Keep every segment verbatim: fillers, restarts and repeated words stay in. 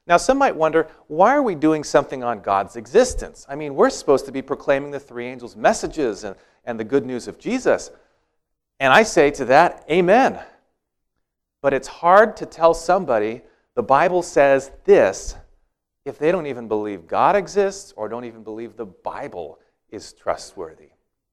Now, some might wonder, why are we doing something on God's existence? I mean, we're supposed to be proclaiming the three angels' messages and, and the good news of Jesus. And I say to that, amen. But it's hard to tell somebody the Bible says this if they don't even believe God exists or don't even believe the Bible is trustworthy.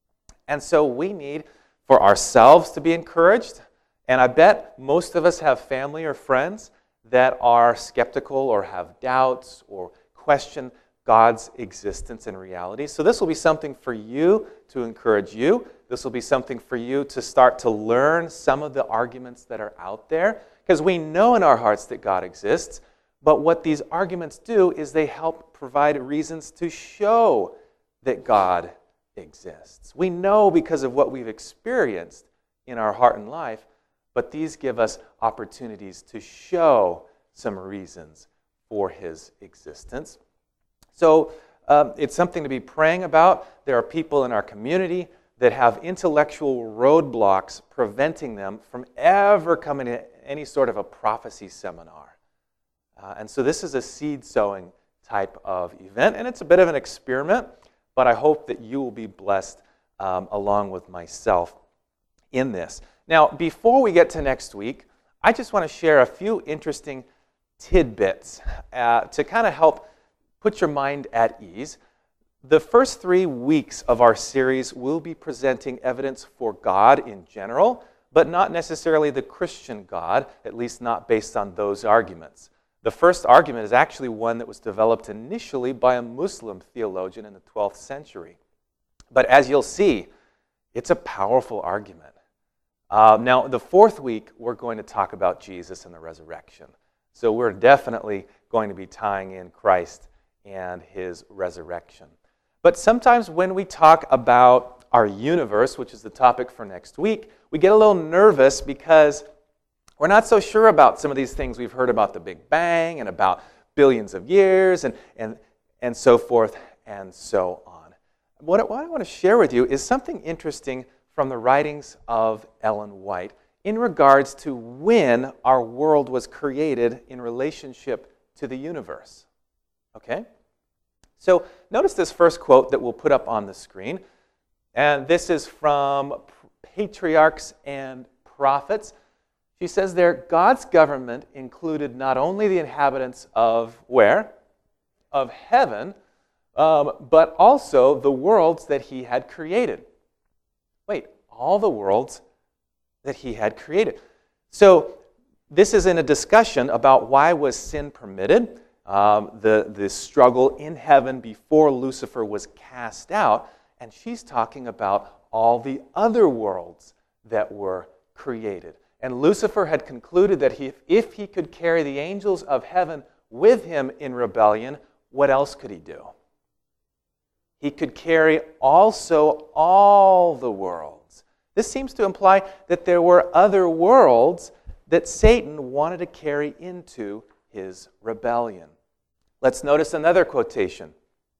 And so we need for ourselves to be encouraged. And I bet most of us have family or friends that are skeptical or have doubts or question God's existence and reality. So this will be something for you to encourage you. This will be something for you to start to learn some of the arguments that are out there. Because we know in our hearts that God exists, but what these arguments do is they help provide reasons to show that God exists. We know because of what we've experienced in our heart and life, but these give us opportunities to show some reasons for His existence. So um, it's something to be praying about. There are people in our community that have intellectual roadblocks preventing them from ever coming to any sort of a prophecy seminar. Uh, and so this is a seed sowing type of event, and it's a bit of an experiment, but I hope that you will be blessed um, along with myself in this. Now, before we get to next week, I just want to share a few interesting tidbits uh, to kind of help put your mind at ease. The first three weeks of our series will be presenting evidence for God in general, but not necessarily the Christian God, at least not based on those arguments. The first argument is actually one that was developed initially by a Muslim theologian in the twelfth century. But as you'll see, it's a powerful argument. Uh, now, the fourth week, we're going to talk about Jesus and the resurrection. So we're definitely going to be tying in Christ and His resurrection. But sometimes when we talk about our universe, which is the topic for next week, we get a little nervous because we're not so sure about some of these things we've heard about the Big Bang and about billions of years and, and, and so forth and so on. What, what I want to share with you is something interesting from the writings of Ellen White in regards to when our world was created in relationship to the universe. Okay? So notice this first quote that we'll put up on the screen. And this is from Patriarchs and Prophets. She says there, God's government included not only the inhabitants of where? Of heaven, um, but also the worlds that He had created. Wait, all the worlds that He had created. So this is in a discussion about why was sin permitted, um, the, the struggle in heaven before Lucifer was cast out, and she's talking about all the other worlds that were created. And Lucifer had concluded that he, if he could carry the angels of heaven with him in rebellion, what else could he do? He could carry also all the worlds. This seems to imply that there were other worlds that Satan wanted to carry into his rebellion. Let's notice another quotation.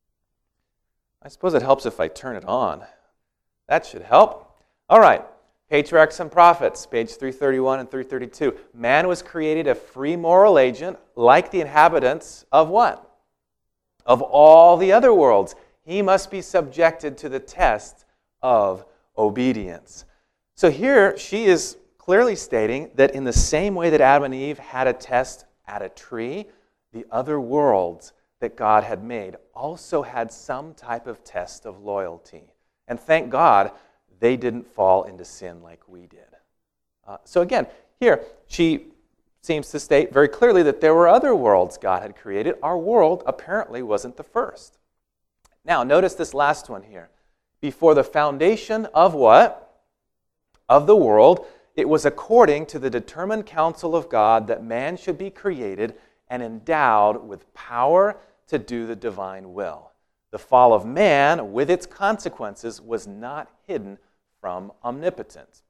I suppose it helps if I turn it on. That should help. All right. Patriarchs and Prophets, page three thirty-one and three thirty-two. Man was created a free moral agent like the inhabitants of what? Of all the other worlds. He must be subjected to the test of obedience. So here she is clearly stating that in the same way that Adam and Eve had a test at a tree, the other worlds that God had made also had some type of test of loyalty. And thank God, they didn't fall into sin like we did. Uh, so again, here, she seems to state very clearly that there were other worlds God had created. Our world apparently wasn't the first. Now, notice this last one here. Before the foundation of what? Of the world, it was according to the determined counsel of God that man should be created and endowed with power to do the divine will. The fall of man, with its consequences, was not hidden from omnipotence.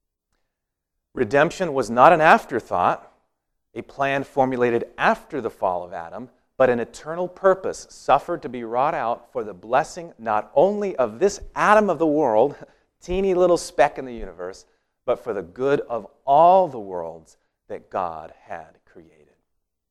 Redemption was not an afterthought, a plan formulated after the fall of Adam, but an eternal purpose suffered to be wrought out for the blessing not only of this atom of the world, teeny little speck in the universe, but for the good of all the worlds that God had created.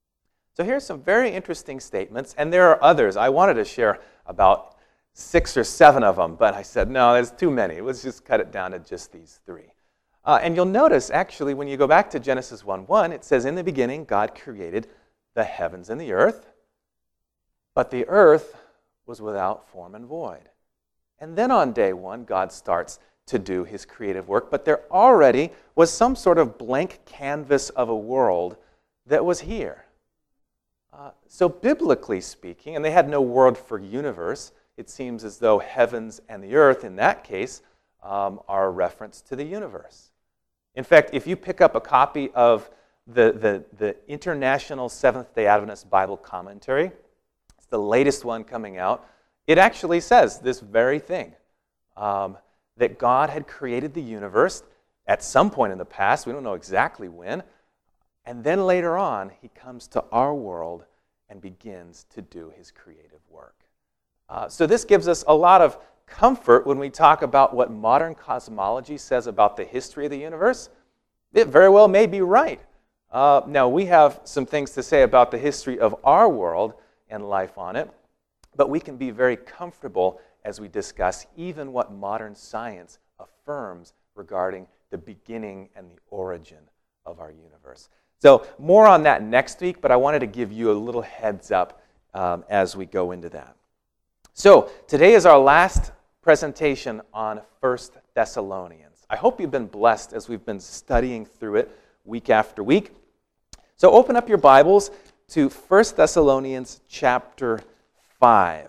So here's some very interesting statements, and there are others. I wanted to share about six or seven of them, but I said, no, there's too many. Let's just cut it down to just these three. Uh, and you'll notice, actually, when you go back to Genesis one one, it says, in the beginning, God created the heavens and the earth, but the earth was without form and void. And then on day one, God starts to do his creative work, but there already was some sort of blank canvas of a world that was here. Uh, so biblically speaking, and they had no word for universe, it seems as though heavens and the earth, in that case, um, are a reference to the universe. In fact, if you pick up a copy of the, the, the International Seventh-day Adventist Bible Commentary, it's the latest one coming out, it actually says this very thing, um, that God had created the universe at some point in the past, we don't know exactly when, and then later on, he comes to our world and begins to do his creative work. Uh, so this gives us a lot of comfort when we talk about what modern cosmology says about the history of the universe. It very well may be right. Uh, now, we have some things to say about the history of our world and life on it, but we can be very comfortable as we discuss even what modern science affirms regarding the beginning and the origin of our universe. So more on that next week, but I wanted to give you a little heads up um, as we go into that. So today is our last presentation on First Thessalonians. I hope you've been blessed as we've been studying through it week after week. So open up your Bibles to First Thessalonians chapter five.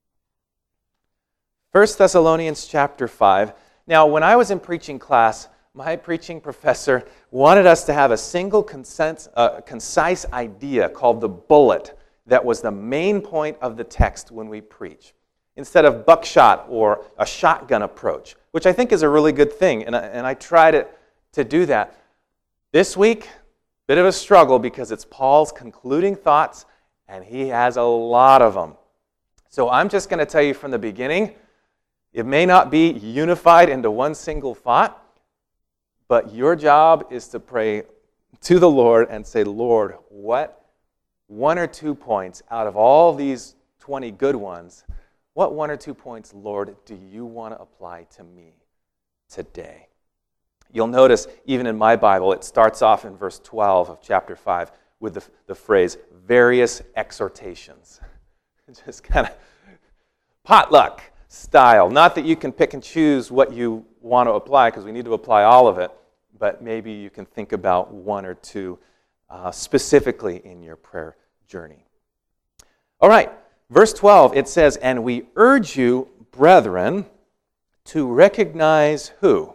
First Thessalonians chapter five. Now, when I was in preaching class, my preaching professor wanted us to have a single consent, uh, concise idea called the bullet that was the main point of the text when we preach, instead of buckshot or a shotgun approach, which I think is a really good thing, and I, and I tried it to do that. This week, bit of a struggle because it's Paul's concluding thoughts, and he has a lot of them. So I'm just going to tell you from the beginning, it may not be unified into one single thought, but your job is to pray to the Lord and say, Lord, what one or two points out of all these twenty good ones, what one or two points, Lord, do you want to apply to me today? You'll notice, even in my Bible, it starts off in verse twelve of chapter five with the, the phrase, various exhortations. Just kind of potluck style. Not that you can pick and choose what you want to apply, because we need to apply all of it, but maybe you can think about one or two uh, specifically in your prayer journey. All right, verse twelve, it says, and we urge you, brethren, to recognize who?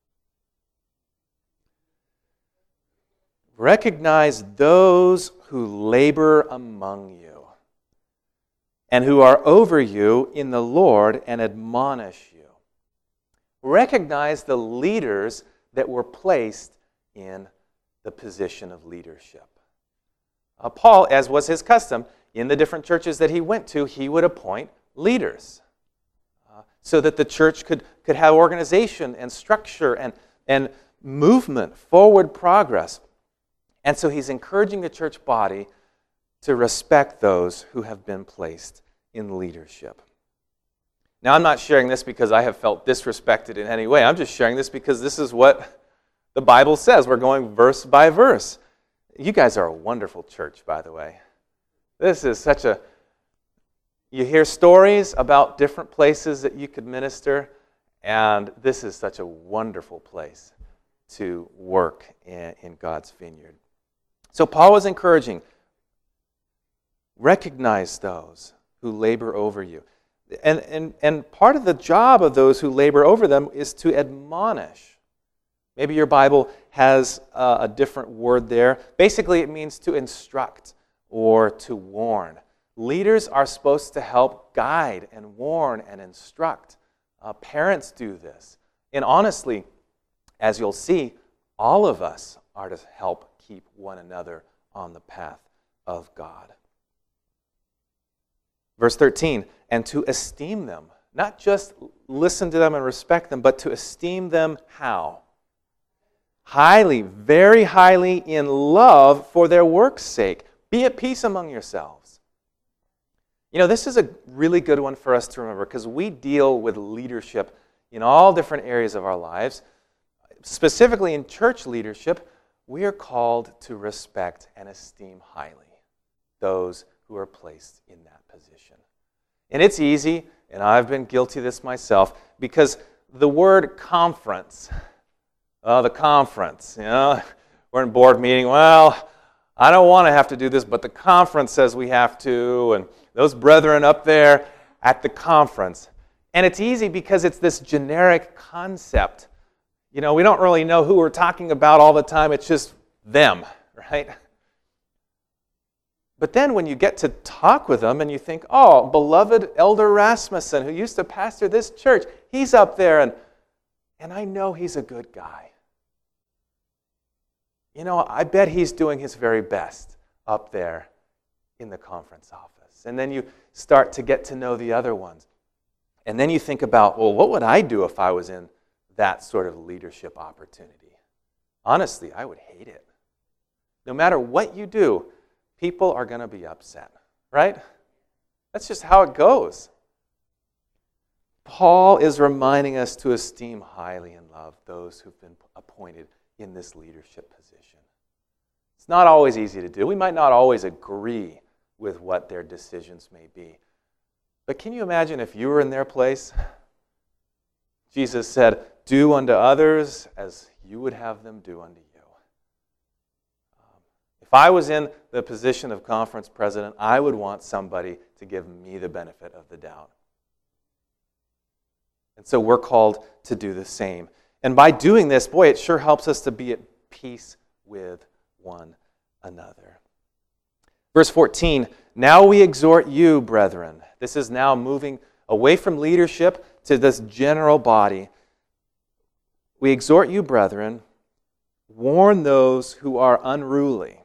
Recognize those who labor among you and who are over you in the Lord and admonish you. Recognize the leaders that were placed in the position of leadership. Uh, Paul, as was his custom, in the different churches that he went to, he would appoint leaders uh, so that the church could, could have organization and structure and, and movement, forward progress. And so he's encouraging the church body to respect those who have been placed in leadership. Now, I'm not sharing this because I have felt disrespected in any way. I'm just sharing this because this is what the Bible says. We're going verse by verse. You guys are a wonderful church, by the way. This is such a... You hear stories about different places that you could minister, and this is such a wonderful place to work in, in God's vineyard. So Paul was encouraging, recognize those who labor over you. And, and, and part of the job of those who labor over them is to admonish. Maybe your Bible has uh, a different word there. Basically, it means to instruct or to warn. Leaders are supposed to help guide and warn and instruct. Uh, parents do this. And honestly, as you'll see, all of us are to help keep one another on the path of God. Verse thirteen, and to esteem them. Not just listen to them and respect them, but to esteem them how? Highly, very highly in love for their work's sake. Be at peace among yourselves. You know, this is a really good one for us to remember because we deal with leadership in all different areas of our lives. Specifically in church leadership, we are called to respect and esteem highly those who are placed in that position. And it's easy, and I've been guilty of this myself, because the word conference, oh, the conference, you know, we're in board meeting, well, I don't want to have to do this, but the conference says we have to, and those brethren up there at the conference. And it's easy because it's this generic concept. You know, we don't really know who we're talking about all the time. It's just them, right? But then when you get to talk with them and you think, oh, beloved Elder Rasmussen, who used to pastor this church, he's up there, and, and I know he's a good guy. You know, I bet he's doing his very best up there in the conference office. And then you start to get to know the other ones. And then you think about, well, what would I do if I was in that sort of leadership opportunity? Honestly, I would hate it. No matter what you do, people are going to be upset, right? That's just how it goes. Paul is reminding us to esteem highly and love those who've been appointed in this leadership position. It's not always easy to do. We might not always agree with what their decisions may be. But can you imagine if you were in their place? Jesus said, do unto others as you would have them do unto you. Um, if I was in the position of conference president, I would want somebody to give me the benefit of the doubt. And so we're called to do the same. And by doing this, boy, it sure helps us to be at peace with one another. Verse fourteen, now we exhort you, brethren. This is now moving away from leadership to this general body. We exhort you, brethren, warn those who are unruly.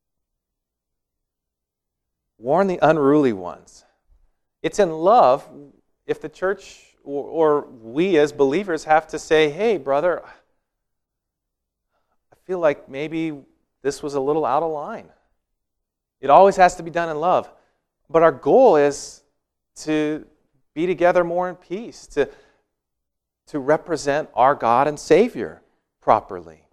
Warn the unruly ones. It's in love if the church or, or we as believers have to say, hey, brother, I feel like maybe this was a little out of line. It always has to be done in love. But our goal is to be together more in peace, to, to represent our God and Savior properly.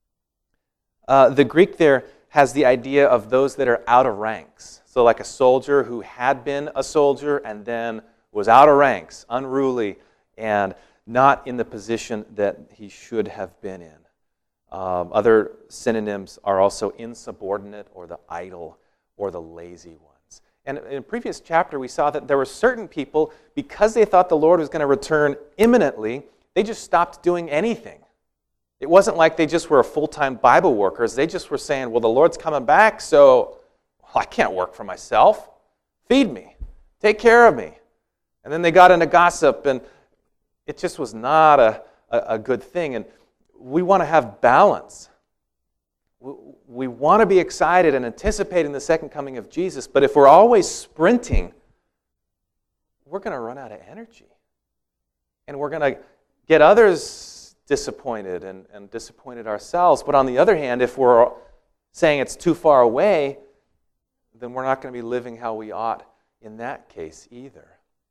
Uh, the Greek there has the idea of those that are out of ranks. So like a soldier who had been a soldier and then was out of ranks, unruly, and not in the position that he should have been in. Um, other synonyms are also insubordinate or the idle or the lazy ones. And in a previous chapter, we saw that there were certain people, because they thought the Lord was going to return imminently, they just stopped doing anything. It wasn't like they just were full-time Bible workers. They just were saying, well, the Lord's coming back, so well, I can't work for myself. Feed me. Take care of me. And then they got into gossip, and it just was not a, a, a good thing. And we want to have balance. We, we want to be excited and anticipating the second coming of Jesus, but if we're always sprinting, we're going to run out of energy. And we're going to get others disappointed and, and disappointed ourselves. But on the other hand, if we're saying it's too far away, then we're not going to be living how we ought in that case either.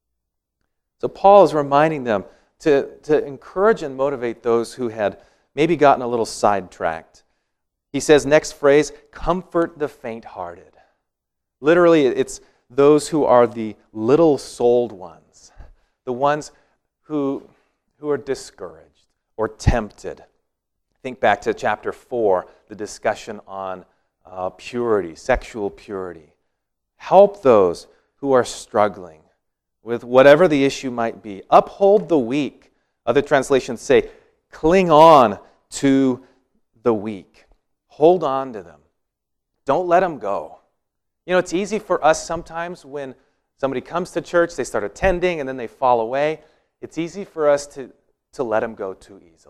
So Paul is reminding them to, to encourage and motivate those who had maybe gotten a little sidetracked. He says, next phrase, comfort the faint-hearted. Literally, it's those who are the little-souled ones, the ones who, who are discouraged or tempted. Think back to chapter four, the discussion on uh, purity, sexual purity. Help those who are struggling with whatever the issue might be. Uphold the weak. Other translations say, cling on to the weak. Hold on to them. Don't let them go. You know, it's easy for us sometimes when somebody comes to church, they start attending, and then they fall away. It's easy for us to, to let them go too easily.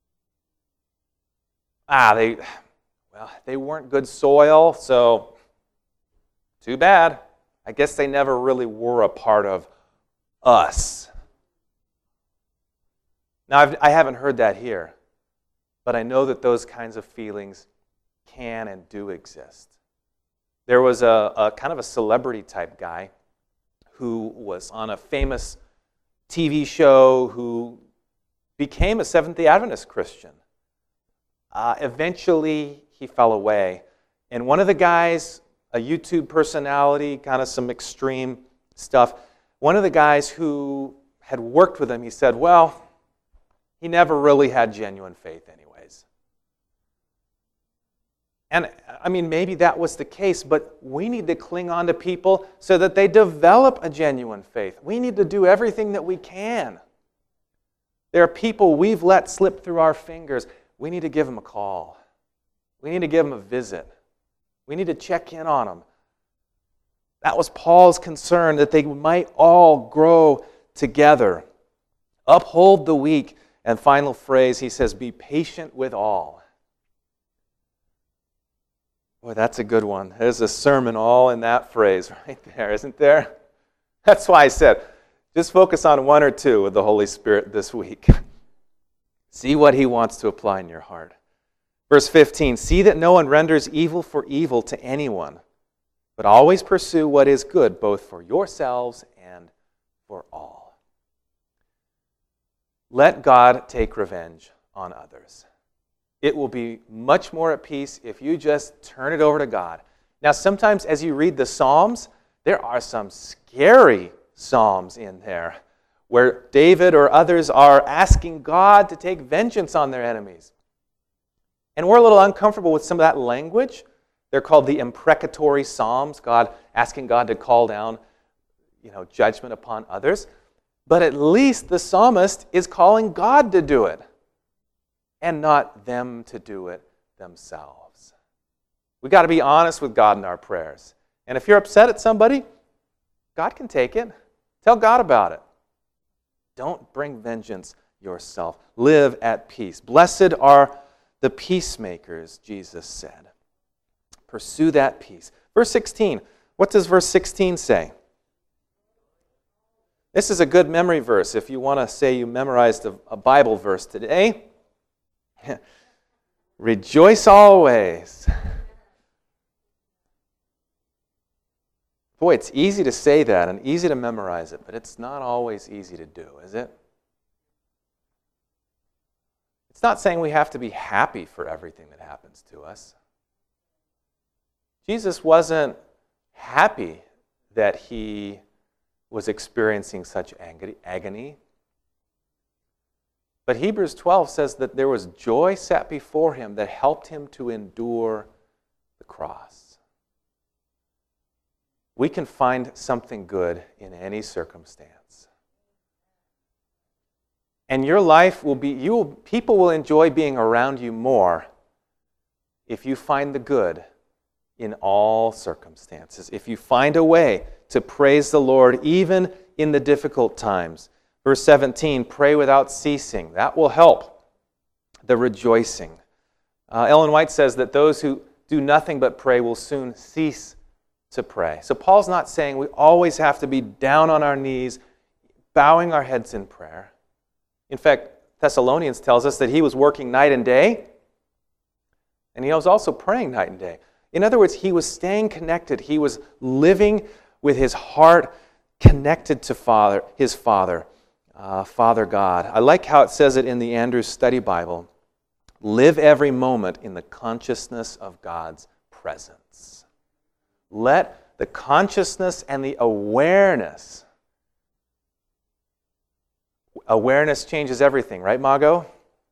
Ah, they, well, they weren't good soil, so too bad. I guess they never really were a part of us. Now, I've, I haven't heard that here, but I know that those kinds of feelings can and do exist. There was a, a kind of a celebrity type guy who was on a famous T V show who became a Seventh-day Adventist Christian. Uh, eventually, he fell away. And one of the guys, a YouTube personality, kind of some extreme stuff, one of the guys who had worked with him, he said, well, he never really had genuine faith anyways. And I mean, maybe that was the case, but we need to cling on to people so that they develop a genuine faith. We need to do everything that we can. There are people we've let slip through our fingers. We need to give them a call. We need to give them a visit. We need to check in on them. That was Paul's concern, that they might all grow together. Uphold the weak. And final phrase, he says, be patient with all. Boy, that's a good one. There's a sermon all in that phrase right there, isn't there? That's why I said, just focus on one or two with the Holy Spirit this week. See what He wants to apply in your heart. Verse fifteen, see that no one renders evil for evil to anyone, but always pursue what is good, both for yourselves and for all. Let God take revenge on others. It will be much more at peace if you just turn it over to God. Now, sometimes as you read the Psalms, there are some scary Psalms in there where David or others are asking God to take vengeance on their enemies. And we're a little uncomfortable with some of that language. They're called the imprecatory Psalms, God asking God to call down, you know, judgment upon others. But at least the psalmist is calling God to do it and not them to do it themselves. We've got to be honest with God in our prayers. And if you're upset at somebody, God can take it. Tell God about it. Don't bring vengeance yourself. Live at peace. Blessed are the peacemakers, Jesus said. Pursue that peace. Verse sixteen. What does verse sixteen say? This is a good memory verse if you want to say you memorized a, a Bible verse today. Rejoice always. Boy, it's easy to say that and easy to memorize it, but it's not always easy to do, is it? It's not saying we have to be happy for everything that happens to us. Jesus wasn't happy that he was experiencing such agony. But Hebrews twelve says that there was joy set before him that helped him to endure the cross. We can find something good in any circumstance. And your life will be, you will, people will enjoy being around you more if you find the good in all circumstances. If you find a way to praise the Lord even in the difficult times. Verse seventeen, pray without ceasing. That will help the rejoicing. Uh, Ellen White says that those who do nothing but pray will soon cease to pray. So Paul's not saying we always have to be down on our knees, bowing our heads in prayer. In fact, Thessalonians tells us that he was working night and day, and he was also praying night and day. In other words, he was staying connected. He was living with his heart connected to Father, his Father, uh, Father God. I like how it says it in the Andrews Study Bible. Live every moment in the consciousness of God's presence. Let the consciousness and the awareness, awareness changes everything, right, Mago?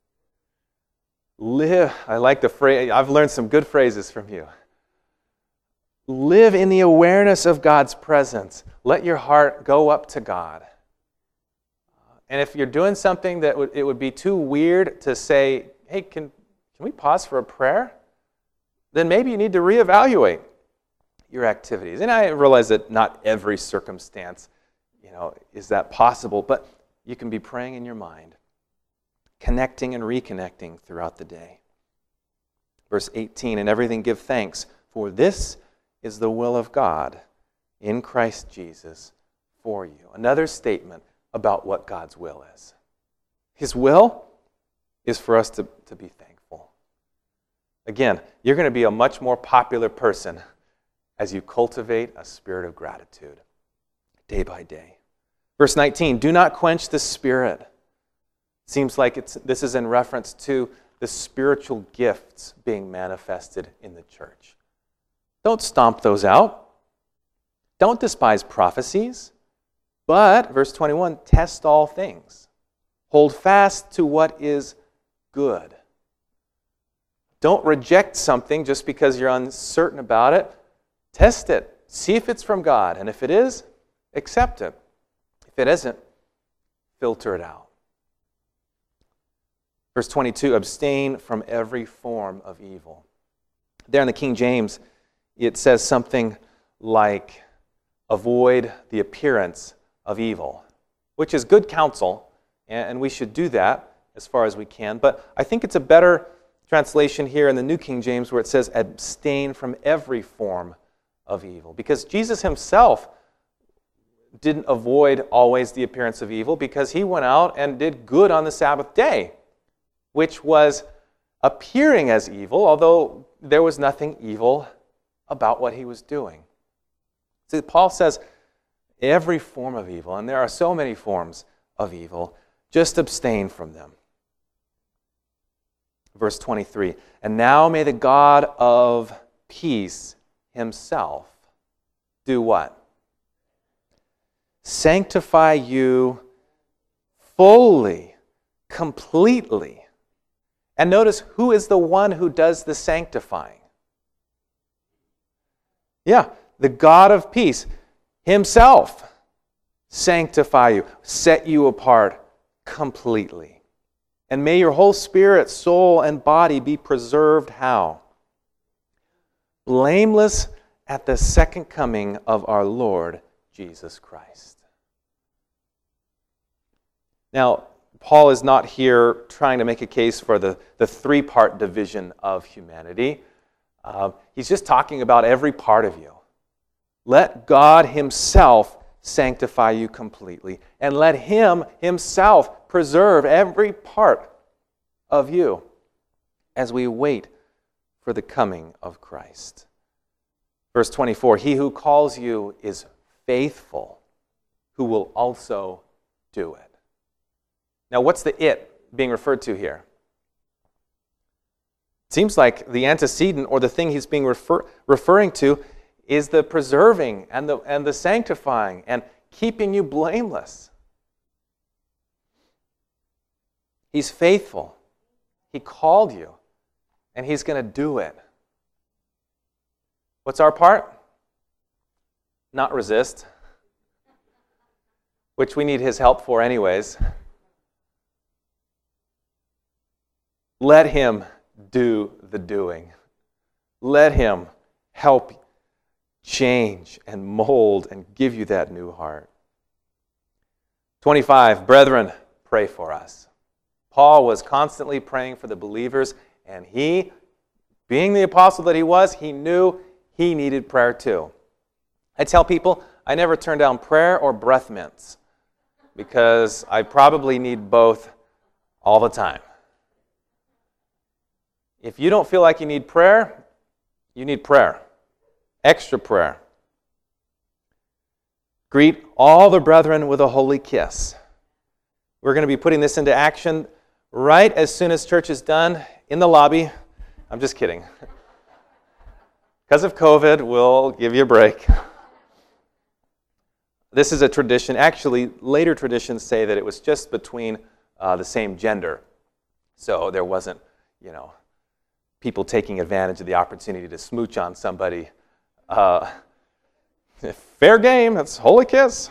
Live, I like the phrase, I've learned some good phrases from you. Live in the awareness of God's presence. Let your heart go up to God. And if you're doing something that would, it would be too weird to say, hey, can, can we pause for a prayer? Then maybe you need to reevaluate your activities. And I realize that not every circumstance, you know, is that possible, but you can be praying in your mind, connecting and reconnecting throughout the day. Verse eighteen, in everything give thanks, for this is the will of God in Christ Jesus for you. Another statement about what God's will is. His will is for us to, to be thankful. Again, you're going to be a much more popular person as you cultivate a spirit of gratitude day by day. Verse nineteen, do not quench the Spirit. Seems like it's, this is in reference to the spiritual gifts being manifested in the church. Don't stomp those out. Don't despise prophecies. But, verse twenty-one, test all things. Hold fast to what is good. Don't reject something just because you're uncertain about it. Test it. See if it's from God. And if it is, accept it. If it isn't, filter it out. Verse twenty-two, abstain from every form of evil. There in the King James, it says something like, avoid the appearance of evil, which is good counsel, and we should do that as far as we can. But I think it's a better translation here in the New King James where it says, abstain from every form of evil. Because Jesus himself didn't avoid always the appearance of evil, because he went out and did good on the Sabbath day, which was appearing as evil, although there was nothing evil about what he was doing. See, Paul says every form of evil, and there are so many forms of evil, just abstain from them. Verse twenty-three, and now may the God of peace himself do what? Sanctify you fully, completely. And notice, who is the one who does the sanctifying? Yeah, the God of peace himself sanctify you, set you apart completely. And may your whole spirit, soul, and body be preserved how? Blameless at the second coming of our Lord Jesus Christ. Now, Paul is not here trying to make a case for the, the three-part division of humanity. Uh, he's just talking about every part of you. Let God himself sanctify you completely, and let him himself preserve every part of you as we wait for the coming of Christ. Verse twenty-four, he who calls you is faithful, who will also do it. Now, what's the it being referred to here? It seems like the antecedent, or the thing he's being refer, referring to, is the preserving and the, and the sanctifying and keeping you blameless. He's faithful. He called you, and he's going to do it. What's our part? Not resist, which we need his help for anyways. Let him do the doing. Let him help change and mold and give you that new heart. twenty-five, brethren, pray for us. Paul was constantly praying for the believers, and he, being the apostle that he was, he knew he needed prayer too. I tell people, I never turn down prayer or breath mints, because I probably need both all the time. If you don't feel like you need prayer, you need prayer. Extra prayer. Greet all the brethren with a holy kiss. We're going to be putting this into action right as soon as church is done in the lobby. I'm just kidding. Because of COVID, we'll give you a break. This is a tradition. Actually, later traditions say that it was just between uh, the same gender. So there wasn't, you know, people taking advantage of the opportunity to smooch on somebody. Uh, fair game, that's holy kiss.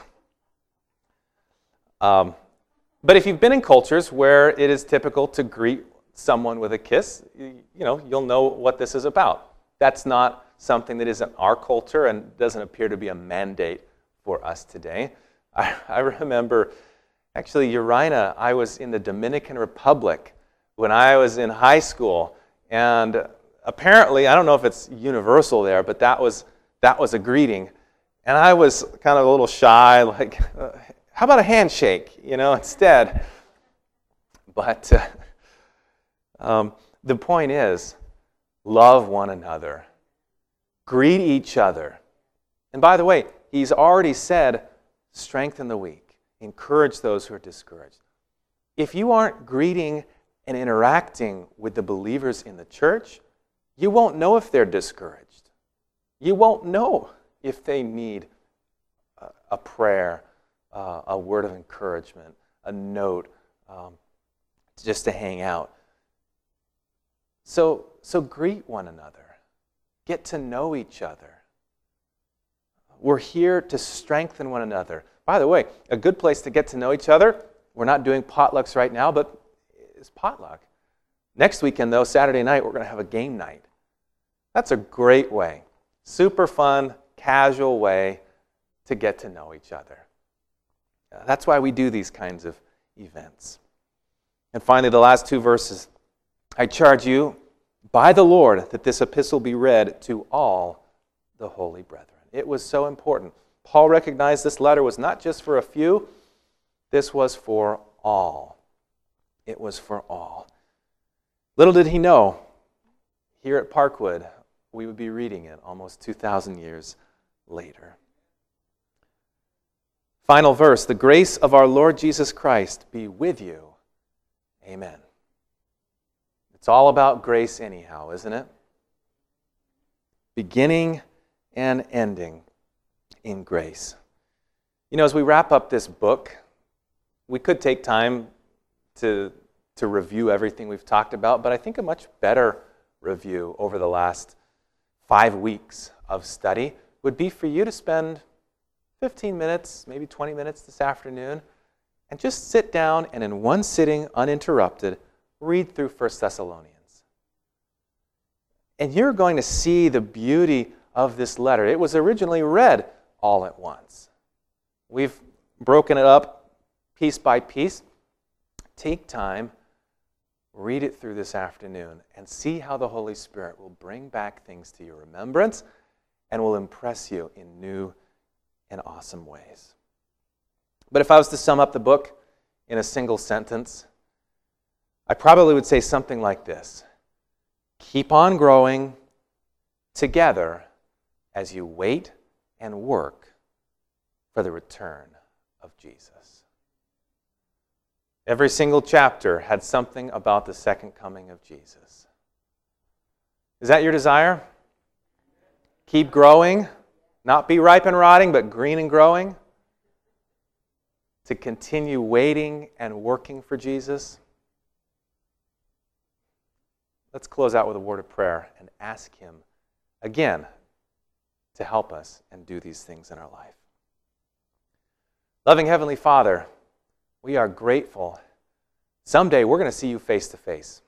Um, but if you've been in cultures where it is typical to greet someone with a kiss, you, you know, you'll know what this is about. That's not something that is in our culture and doesn't appear to be a mandate for us today. I, I remember, actually, Urina, I was in the Dominican Republic when I was in high school, and apparently, I don't know if it's universal there, but that was that was a greeting. And I was kind of a little shy, like, uh, how about a handshake, you know, instead? But uh, um, the point is, love one another. Greet each other. And by the way, he's already said, strengthen the weak, encourage those who are discouraged. If you aren't greeting and interacting with the believers in the church, you won't know if they're discouraged. You won't know if they need a, a prayer, uh, a word of encouragement, a note, um, just to hang out. So, so greet one another. Get to know each other. We're here to strengthen one another. By the way, a good place to get to know each other, we're not doing potlucks right now, but it's potluck. Next weekend, though, Saturday night, we're going to have a game night. That's a great way, super fun, casual way to get to know each other. Uh, that's why we do these kinds of events. And finally, the last two verses. I charge you by the Lord that this epistle be read to all the holy brethren. It was so important. Paul recognized this letter was not just for a few, this was for all. It was for all. Little did he know, here at Parkwood, we would be reading it almost two thousand years later. Final verse, the grace of our Lord Jesus Christ be with you. Amen. It's all about grace anyhow, isn't it? Beginning and ending in grace. You know, as we wrap up this book, we could take time to, to review everything we've talked about, but I think a much better review over the last five weeks of study would be for you to spend fifteen minutes, maybe twenty minutes this afternoon, and just sit down and in one sitting, uninterrupted, read through First Thessalonians. And you're going to see the beauty of this letter. It was originally read all at once. We've broken it up piece by piece. Take time, read it through this afternoon, and see how the Holy Spirit will bring back things to your remembrance and will impress you in new and awesome ways. But if I was to sum up the book in a single sentence, I probably would say something like this. Keep on growing together as you wait and work for the return of Jesus. Every single chapter had something about the second coming of Jesus. Is that your desire? Keep growing, not be ripe and rotting, but green and growing. To continue waiting and working for Jesus. Let's close out with a word of prayer and ask Him again to help us and do these things in our life. Loving Heavenly Father, we are grateful. Someday we're going to see you face to face.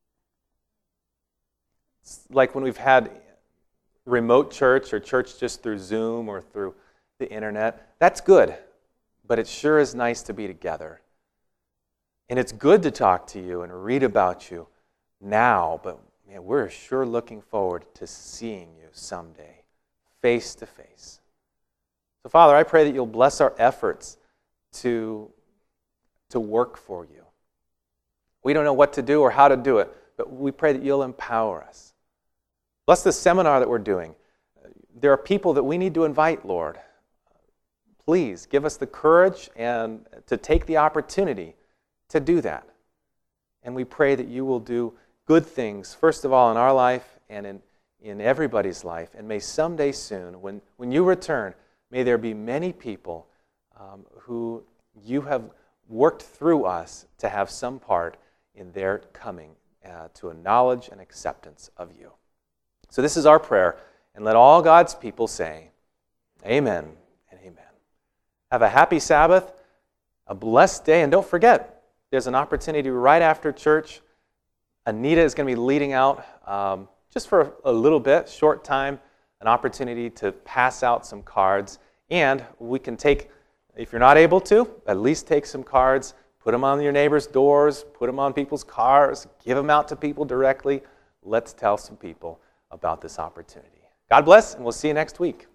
It's like when we've had remote church or church just through Zoom or through the internet. That's good, but it sure is nice to be together. And it's good to talk to you and read about you now, but man, we're sure looking forward to seeing you someday, face to face. So Father, I pray that you'll bless our efforts to, to work for you. We don't know what to do or how to do it, but we pray that you'll empower us. Bless this seminar that we're doing. There are people that we need to invite, Lord. Please give us the courage and to take the opportunity to do that. And we pray that you will do good things, first of all, in our life and in, in everybody's life. And may someday soon, when, when you return, may there be many people um, who you have worked through us to have some part in their coming uh, to a knowledge and acceptance of you. So this is our prayer, and let all God's people say, amen and amen. Have a happy Sabbath, a blessed day, and don't forget, there's an opportunity right after church. Anita is going to be leading out um, just for a little bit, short time, an opportunity to pass out some cards. And we can take, if you're not able to, at least take some cards, put them on your neighbors' doors, put them on people's cars, give them out to people directly. Let's tell some people about this opportunity. God bless, and we'll see you next week.